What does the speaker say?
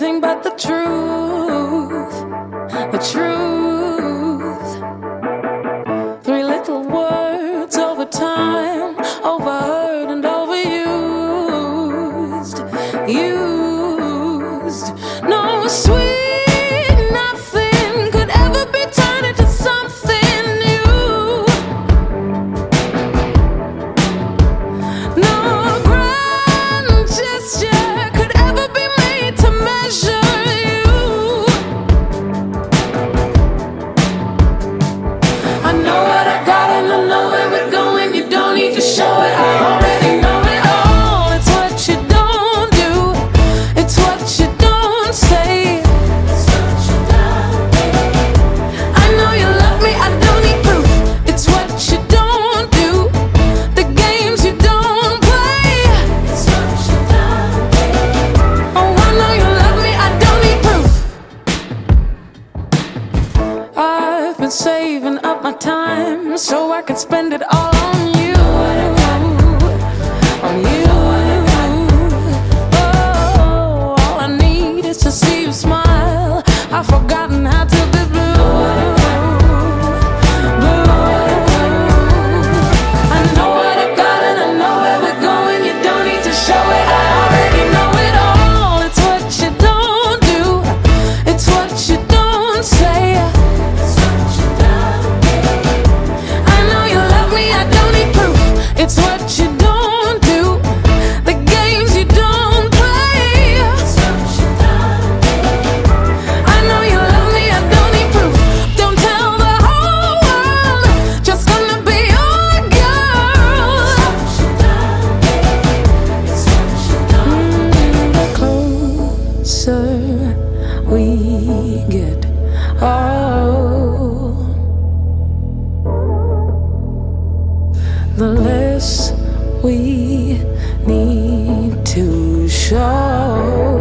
nothing but the truth. The truth. Three little words over time, overheard and overused. Used. No sweet nothing could ever be turned into something new. No grand gesture could ever be made to measure you. I know what I got and I know where we're going. You don't need to show it, I already know it all. It's what you don't do, it's what you don't say. I know you love me, I don't need proof. It's what you don't do, the games you don't play. Oh, I know you love me, I don't need proof. I've been saving up my time so I can spend it all on you. On you. Oh, all I need is to see you smile. I've forgotten how to be blue. I know what I got and I know where we're going. You don't need to show it, I already know it all. It's what you don't do, it's what you don't say. I know you love me, I don't need proof. It's what you don't do, the games you don't play. I know you love me, I don't need proof. Don't tell the whole world, just gonna be your girl. The closer we get, oh, the less we need to show.